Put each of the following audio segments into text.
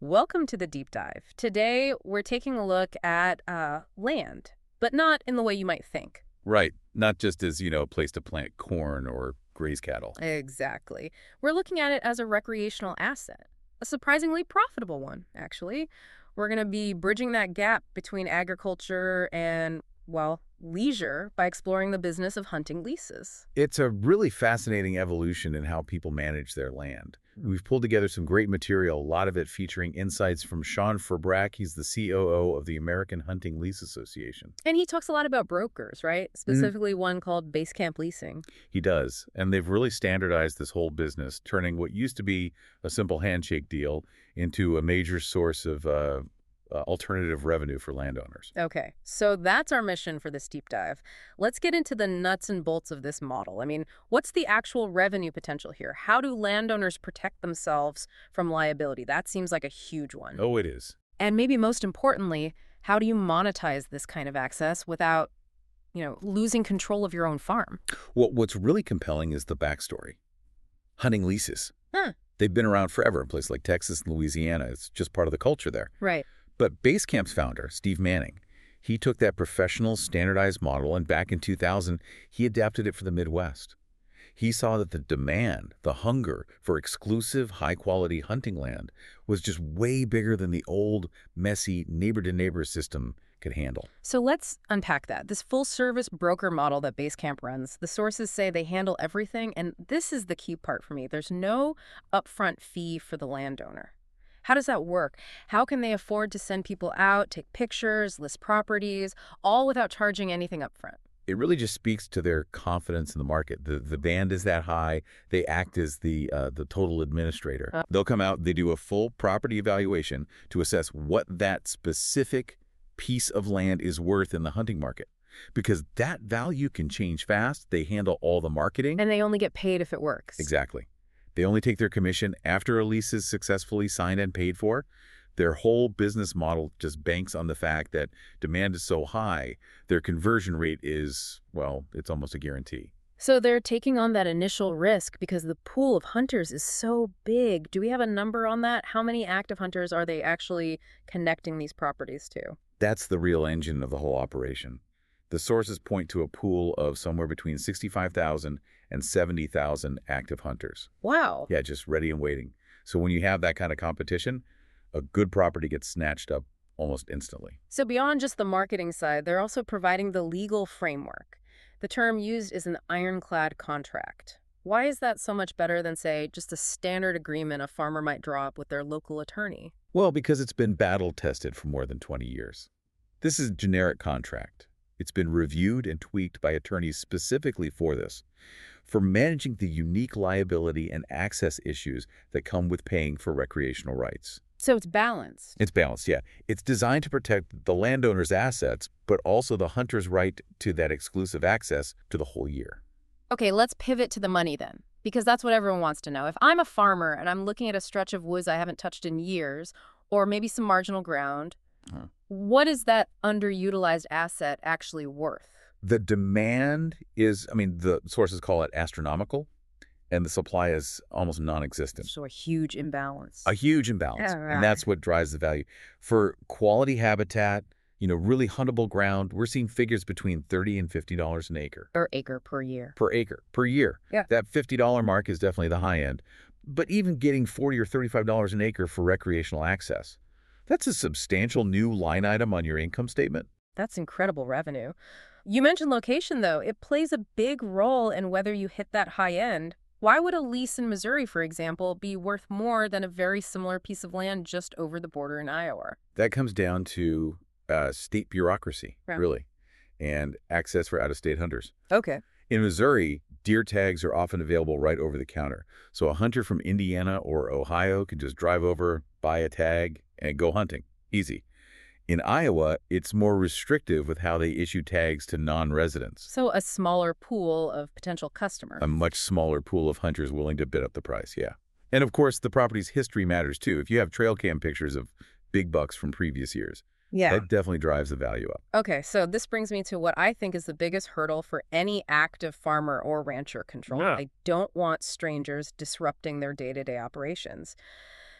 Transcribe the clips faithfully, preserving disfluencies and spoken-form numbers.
Welcome to the deep dive. Today, we're taking a look at uh, land, but not in the way you might think. Right. Not just as, you know, a place to plant corn or graze cattle. Exactly. We're looking at it as a recreational asset, a surprisingly profitable one, actually. We're going to be bridging that gap between agriculture and, well, leisure by exploring the business of hunting leases. It's a really fascinating evolution in how people manage their land. We've pulled together some great material, a lot of it featuring insights from Sean Ferbrack. He's the C O O of the American Hunting Lease Association. And he talks a lot about brokers, right? Specifically one called Basecamp Leasing. He does. And they've really standardized this whole business, turning what used to be a simple handshake deal into a major source of uh, uh, alternative revenue for landowners. Okay, so that's our mission for this deep dive. Let's get into the nuts and bolts of this model. I mean, what's the actual revenue potential here? How do landowners protect themselves from liability? That seems like a huge one. Oh, it is. And maybe most importantly, how do you monetize this kind of access without, you know, losing control of your own farm? Well, what's really compelling is the backstory. Hunting leases. Huh. They've been around forever in places like Texas and Louisiana. It's just part of the culture there. Right. But Basecamp's founder, Steve Manning, he took that professional, standardized model, and back in two thousand, he adapted it for the Midwest. He saw that the demand, the hunger for exclusive, high-quality hunting land was just way bigger than the old, messy, neighbor-to-neighbor system could handle. So let's unpack that. This full-service broker model that Basecamp runs, the sources say they handle everything, and this is the key part for me. There's no upfront fee for the landowner. How does that work? How can they afford to send people out, take pictures, list properties, all without charging anything up front? It really just speaks to their confidence in the market. The the band is that high. They act as the uh, the total administrator. Uh. They'll come out, they do a full property evaluation to assess what that specific piece of land is worth in the hunting market. Because that value can change fast. They handle all the marketing. And they only get paid if it works. Exactly. They only take their commission after a lease is successfully signed and paid for. Their whole business model just banks on the fact that demand is so high, their conversion rate is, well, it's almost a guarantee. So they're taking on that initial risk because the pool of hunters is so big. Do we have a number on that? How many active hunters are they actually connecting these properties to? That's the real engine of the whole operation. The sources point to a pool of somewhere between sixty-five thousand and seventy thousand active hunters. Wow. Yeah, just ready and waiting. So when you have that kind of competition, a good property gets snatched up almost instantly. So beyond just the marketing side, they're also providing the legal framework. The term used is an ironclad contract. Why is that so much better than, say, just a standard agreement a farmer might draw up with their local attorney? Well, because it's been battle tested for more than twenty years. This is a generic contract. It's been reviewed and tweaked by attorneys specifically for this, for managing the unique liability and access issues that come with paying for recreational rights. So it's balanced. It's balanced, yeah. It's designed to protect the landowner's assets, but also the hunter's right to that exclusive access to the whole year. Okay, let's pivot to the money then, because that's what everyone wants to know. If I'm a farmer and I'm looking at a stretch of woods I haven't touched in years, or maybe some marginal ground, Huh. what is that underutilized asset actually worth? The demand is, I mean, the sources call it astronomical, and the supply is almost non-existent. So a huge imbalance. A huge imbalance, Yeah, right. and that's what drives the value. For quality habitat, you know, really huntable ground, we're seeing figures between thirty and fifty dollars an acre. Per acre per year. Per acre, per year. Yeah. That fifty dollar mark is definitely the high end. But even getting forty or thirty-five dollars an acre for recreational access, that's a substantial new line item on your income statement. That's incredible revenue. You mentioned location, though. It plays a big role in whether you hit that high end. Why would a lease in Missouri, for example, be worth more than a very similar piece of land just over the border in Iowa? That comes down to uh, state bureaucracy, Right. really, and access for out-of-state hunters. Okay. In Missouri, deer tags are often available right over the counter. So a hunter from Indiana or Ohio can just drive over, buy a tag, and go hunting. Easy. In Iowa, it's more restrictive with how they issue tags to non-residents. So a smaller pool of potential customers. A much smaller pool of hunters willing to bid up the price, yeah. And of course, the property's history matters too. If you have trail cam pictures of big bucks from previous years, Yeah. that definitely drives the value up. Okay, so this brings me to what I think is the biggest hurdle for any active farmer or rancher control. Yeah. I don't want strangers disrupting their day-to-day operations.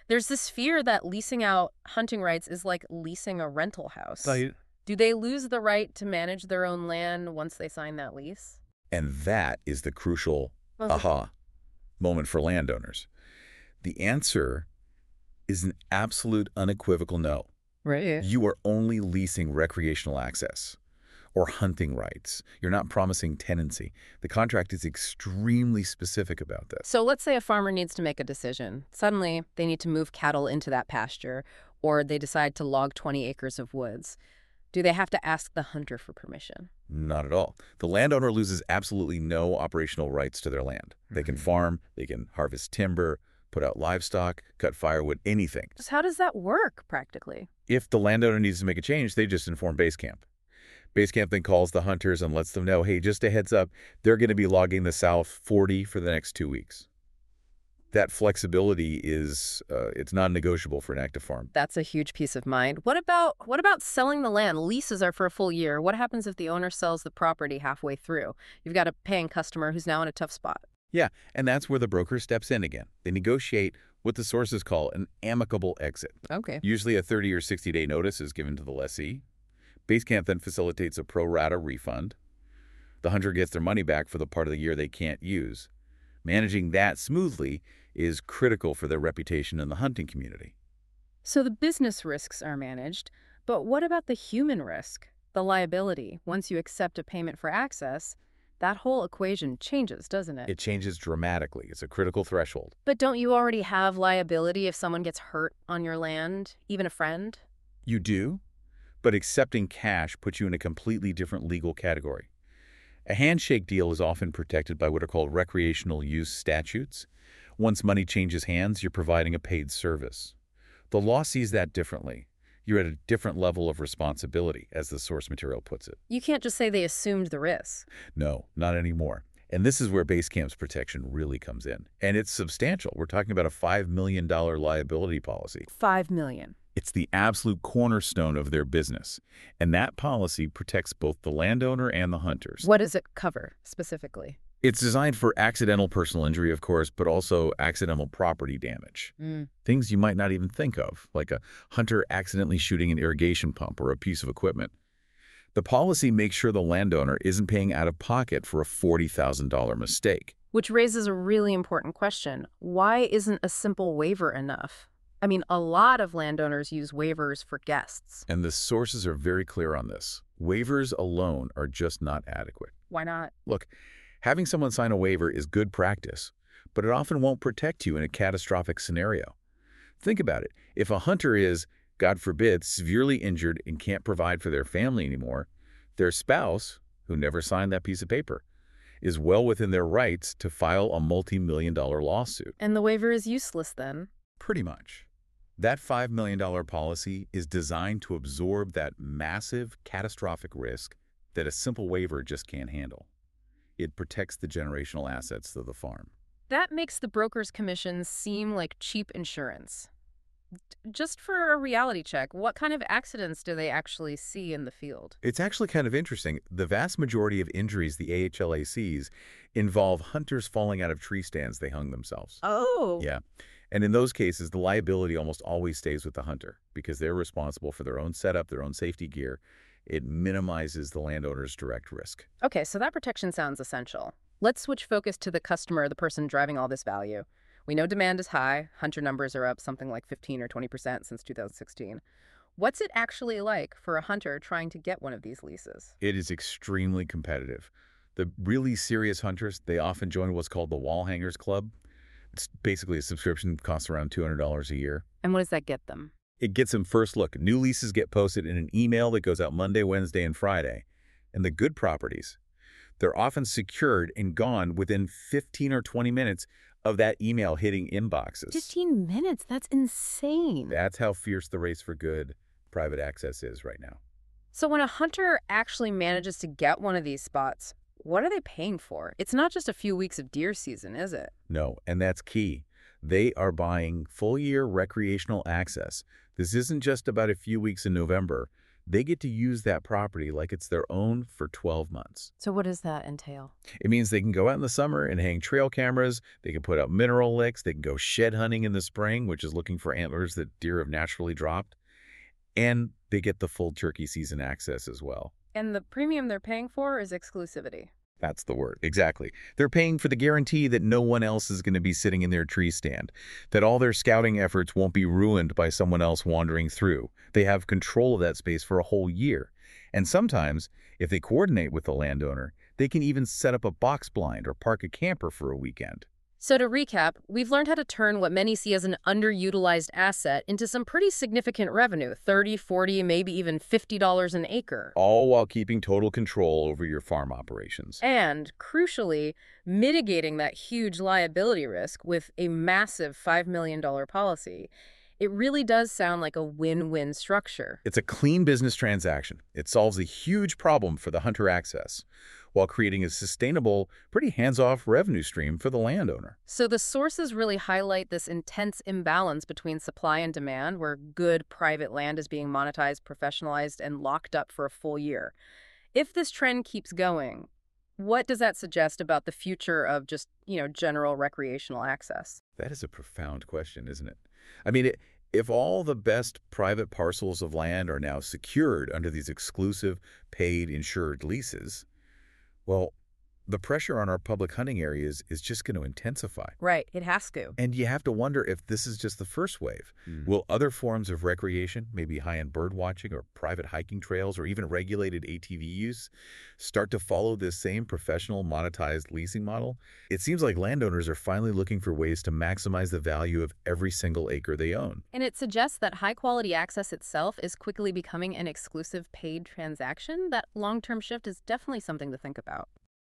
There's this fear that leasing out hunting rights is like leasing a rental house. Right. Do they lose the right to manage their own land once they sign that lease? And that is the crucial Was it- aha moment for landowners. The answer is an absolute unequivocal no. Right. You are only leasing recreational access or hunting rights. You're not promising tenancy. The contract is extremely specific about this. So let's say a farmer needs to make a decision. Suddenly, they need to move cattle into that pasture, or they decide to log twenty acres of woods. Do they have to ask the hunter for permission? Not at all. The landowner loses absolutely no operational rights to their land. They can farm, they can harvest timber, put out livestock, cut firewood, anything. Just how does that work, practically? If the landowner needs to make a change, they just inform base camp. Base camp then calls the hunters and lets them know, hey, just a heads up, they're going to be logging the South forty for the next two weeks. That flexibility is, uh, it's non-negotiable for an active farm. That's a huge peace of mind. What about what about selling the land? Leases are for a full year. What happens if the owner sells the property halfway through? You've got a paying customer who's now in a tough spot. Yeah, and that's where the broker steps in again. They negotiate what the sources call an amicable exit. Okay. Usually a thirty or sixty day notice is given to the lessee. Base camp then facilitates a pro rata refund. The hunter gets their money back for the part of the year they can't use. Managing that smoothly is critical for their reputation in the hunting community. So the business risks are managed, but what about the human risk, the liability? Once you accept a payment for access, that whole equation changes, doesn't it? It changes dramatically. It's a critical threshold. But don't you already have liability if someone gets hurt on your land, even a friend? You do, but accepting cash puts you in a completely different legal category. A handshake deal is often protected by what are called recreational use statutes. Once money changes hands, you're providing a paid service. The law sees that differently. You're at a different level of responsibility, as the source material puts it. You can't just say they assumed the risk. No, not anymore. And this is where Base Camp's protection really comes in. And it's substantial. We're talking about a five million dollar liability policy. Five million. It's the absolute cornerstone of their business. And that policy protects both the landowner and the hunters. What does it cover, specifically? It's designed for accidental personal injury, of course, but also accidental property damage. Mm. Things you might not even think of, like a hunter accidentally shooting an irrigation pump or a piece of equipment. The policy makes sure the landowner isn't paying out of pocket for a forty thousand dollar mistake. Which raises a really important question. Why isn't a simple waiver enough? I mean, a lot of landowners use waivers for guests. And the sources are very clear on this. Waivers alone are just not adequate. Why not? Look, having someone sign a waiver is good practice, but it often won't protect you in a catastrophic scenario. Think about it. If a hunter is, God forbid, severely injured and can't provide for their family anymore, their spouse, who never signed that piece of paper, is well within their rights to file a multi-million dollar lawsuit. And the waiver is useless then? Pretty much. That five million dollar policy is designed to absorb that massive, catastrophic risk that a simple waiver just can't handle. It protects the generational assets of the farm. That makes the broker's commissions seem like cheap insurance. D- Just for a reality check, what kind of accidents do they actually see in the field? It's actually kind of interesting. The vast majority of injuries the A H L A sees involve hunters falling out of tree stands they hung themselves. Oh. Yeah. And in those cases, the liability almost always stays with the hunter because they're responsible for their own setup, their own safety gear. It minimizes the landowner's direct risk. Okay, so that protection sounds essential. Let's switch focus to the customer, the person driving all this value. We know demand is high. Hunter numbers are up something like fifteen or twenty percent since two thousand sixteen. What's it actually like for a hunter trying to get one of these leases? It is extremely competitive. The really serious hunters, they often join what's called the Wall Hangers Club. It's basically a subscription, costs around two hundred dollars a year. And what does that get them? It gets them first look. New leases get posted in an email that goes out Monday, Wednesday, and Friday. And the good properties, they're often secured and gone within fifteen or twenty minutes of that email hitting inboxes. fifteen minutes? That's insane. That's how fierce the race for good private access is right now. So when a hunter actually manages to get one of these spots, what are they paying for? It's not just a few weeks of deer season, is it? No, and that's key. They are buying full-year recreational access. This isn't just about a few weeks in November. they get to use that property like it's their own for twelve months. So what does that entail? It means they can go out in the summer and hang trail cameras, they can put up mineral licks, they can go shed hunting in the spring, which is looking for antlers that deer have naturally dropped, and they get the full turkey season access as well. And the premium they're paying for is exclusivity. That's the word. Exactly. They're paying for the guarantee that no one else is going to be sitting in their tree stand, that all their scouting efforts won't be ruined by someone else wandering through. They have control of that space for a whole year. And sometimes, if they coordinate with the landowner, they can even set up a box blind or park a camper for a weekend. So to recap, we've learned how to turn what many see as an underutilized asset into some pretty significant revenue, thirty, forty, maybe even fifty dollars an acre. All while keeping total control over your farm operations. And, crucially, mitigating that huge liability risk with a massive five million dollar policy. It really does sound like a win-win structure. It's a clean business transaction. It solves a huge problem for the hunter access, while creating a sustainable, pretty hands-off revenue stream for the landowner. So the sources really highlight this intense imbalance between supply and demand, where good private land is being monetized, professionalized, and locked up for a full year. If this trend keeps going, what does that suggest about the future of just, you know, general recreational access? That is a profound question, isn't it? I mean, it, if all the best private parcels of land are now secured under these exclusive, paid, insured leases, well, the pressure on our public hunting areas is just going to intensify. Right, it has to. And you have to wonder if this is just the first wave. Mm. Will other forms of recreation, maybe high-end bird watching or private hiking trails or even regulated A T V use, start to follow this same professional monetized leasing model? It seems like landowners are finally looking for ways to maximize the value of every single acre they own. And it suggests that high-quality access itself is quickly becoming an exclusive paid transaction. That long-term shift is definitely something to think about.